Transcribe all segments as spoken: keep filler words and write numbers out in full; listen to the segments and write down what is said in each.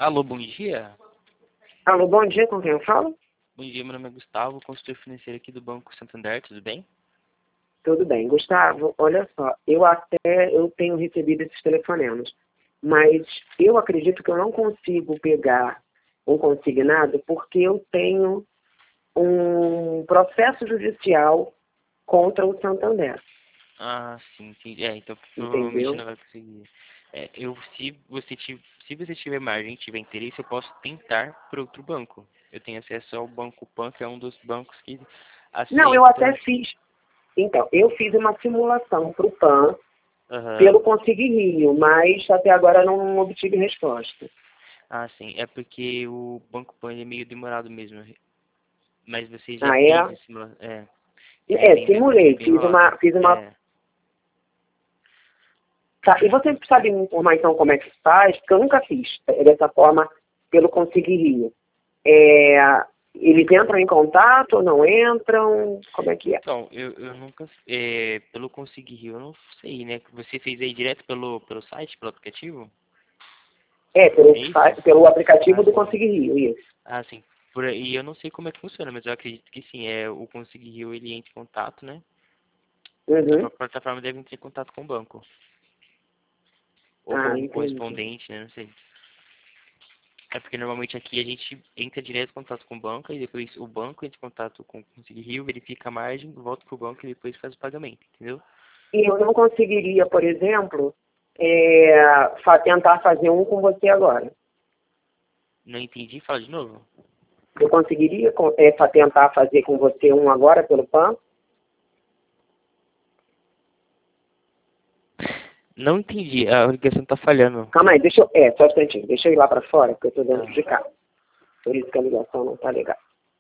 Alô, bom dia. Alô, bom dia, com quem eu falo? Bom dia, meu nome é Gustavo, consultor financeiro aqui do Banco Santander, tudo bem? Tudo bem. Gustavo, olha só, eu até eu tenho recebido esses telefonemas, mas eu acredito que eu não consigo pegar um consignado porque eu tenho um processo judicial contra o Santander, Ah, sim, entendi. É, então provavelmente entendeu? não vai conseguir. É, eu, se você, ti- se você tiver margem, tiver interesse, eu posso tentar para outro banco. Eu tenho acesso ao Banco Pan, que é um dos bancos que Não, eu até aceita. fiz. Então, eu fiz uma simulação para o PAN Aham. pelo Consegui Rio, mas até agora não obtive resposta. Ah, sim, é porque o Banco Pan ele é meio demorado mesmo. Mas você já Ah, fez é? esse simula- É, ele é É, bem, ele é simulei, bem fiz enrolado. uma, fiz uma. É. Tá, e você sabe me informar então como é que faz? Porque eu nunca fiz dessa forma pelo Consegui Rio. É, eles entram em contato ou não entram? Como é que é? Então, eu, eu nunca, é, pelo Consegui Rio, eu não sei, né? Você fez aí direto pelo, pelo site, pelo aplicativo? É, pelo, É isso? fa- pelo aplicativo Ah, do sim. Consegui Rio, isso. Ah, sim. Por aí eu não sei como é que funciona, mas eu acredito que sim. É, o Consegui Rio, ele entra em contato, né? A Uhum. própria plataforma deve entrar em contato com o banco. Ou com Ah, algum entendi. correspondente, né? Não sei. É porque normalmente aqui a gente entra direto em contato com o banco e depois o banco entra em contato com o Consegui Rio, verifica a margem, volta pro banco e depois faz o pagamento, entendeu? E eu não conseguiria, por exemplo, é, fa- tentar fazer um com você agora. Não entendi, fala de novo. Eu conseguiria co- é, fa- tentar fazer com você um agora pelo PAN? Não entendi, a ligação tá falhando. Calma aí, deixa eu. É, só um instantinho. Deixa eu ir lá para fora, porque eu estou dentro Tá, de casa. Por isso que a ligação não está legal.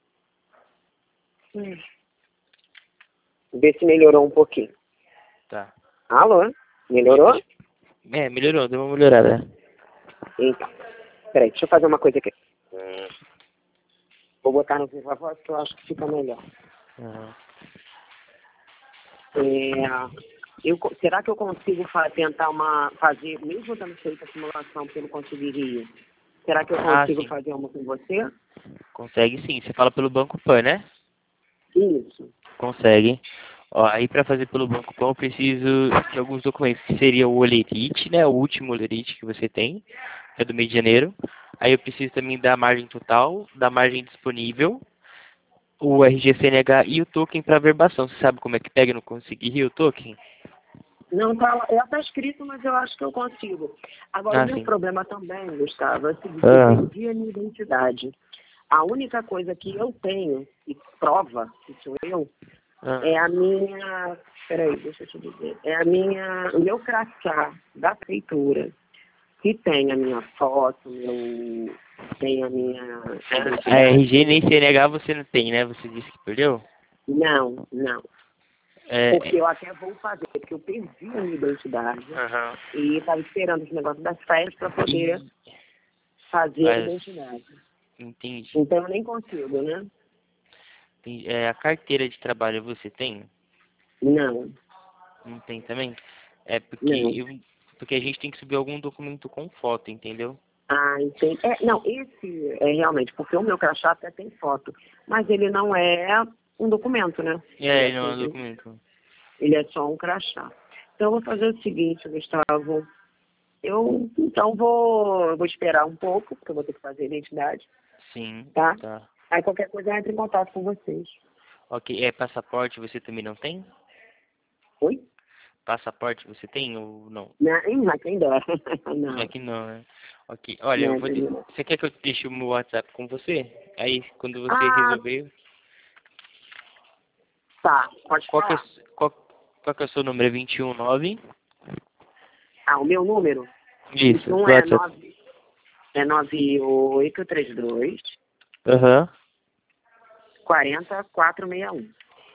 Hum. Ver se melhorou um pouquinho. tá. Alô? Oi, Melhorou? pode... É, melhorou, deu uma melhorada. Então. Peraí, deixa eu fazer uma coisa aqui. Vou botar no viva voz que eu acho que fica melhor. Aham. É, eu, co- será que eu consigo fa- tentar uma, fazer, mesmo tendo feito a simulação pelo Consegui Rio, será que eu Ah, consigo sim, fazer uma com você? consegue sim. Você fala pelo Banco Pan, né? Isso. Consegue. Ó, aí para fazer pelo Banco Pan eu preciso de alguns documentos, que seria o olerite, né? O último olerite que você tem, que é do mês de janeiro. Aí eu preciso também da margem total, da margem disponível, o R G C N H e o token para verbação. Você sabe como é que pega no Consegui Rio o token? Não, tá, ela está escrito, mas eu acho que eu consigo. Agora, o Ah, meu sim. problema também, Gustavo, é o seguinte, eu Ah, perdi a minha identidade. A única coisa que eu tenho, e prova que sou eu, ah. é a minha, peraí, deixa eu te dizer, é a minha, o meu crachá da prefeitura, que tem a minha foto, meu, tem a minha A identidade. R G nem C N H você não tem, né? Você disse que perdeu? Não, não. É, Porque é, eu até vou fazer, porque eu perdi a minha identidade aham. e estava esperando os negócios das férias para poder E, fazer a mas, identidade. entendi. Então eu nem consigo, né? Entendi. É, a carteira de trabalho você tem? Não, Não tem também? É porque não. eu, porque a gente tem que subir algum documento com foto, entendeu? Ah, entendi. É, não, esse é realmente, porque o meu crachá até tem foto, mas ele não é um documento, né? Ele é, É, não, é um simplesmente- documento. ele é só um crachá. Então eu vou fazer o seguinte, Gustavo. Eu então vou, vou esperar um pouco, porque eu vou ter que fazer a identidade, Sim, tá? tá. Aí qualquer coisa eu entro em contato com vocês. Ok, é passaporte você também não tem? Oi? Passaporte você tem ou não? Não, hein, mas quem dera. É Não, que não, né? Ok, olha, eu não, vou de... entendeu? Você quer que eu deixe o meu WhatsApp com você? Aí, quando você Ah, resolver, tá, pode qual que é, o falar. s- qual, qual que é o seu número? É vinte e um nove? Ah, o meu número? Isso, Um do é WhatsApp. nove é nove oito três dois Aham. quatro quatro seis um.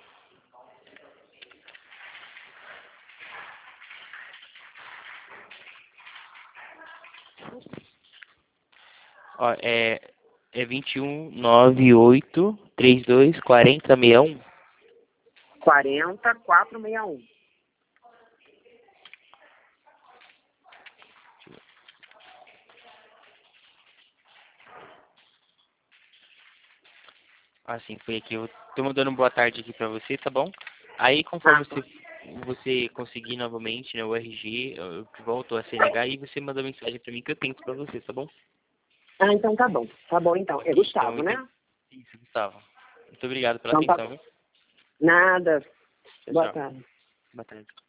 Ó, é, é vinte e um nove oito trinta e dois quarenta sessenta e um. quatro quatro seis um. Assim, foi aqui. Eu tô mandando boa tarde aqui pra você, tá bom? Aí, conforme Tá. você, você conseguir novamente, né, o R G, eu volto a C N H e você manda mensagem pra mim que eu tento pra você, tá bom? Ah, então tá bom. Tá bom, então. É Então, Gustavo, muito... né? Isso, Gustavo. Muito obrigado pela Então tá atenção, bom. viu? Nada. Tchau, Boa tchau. tarde. Boa tarde.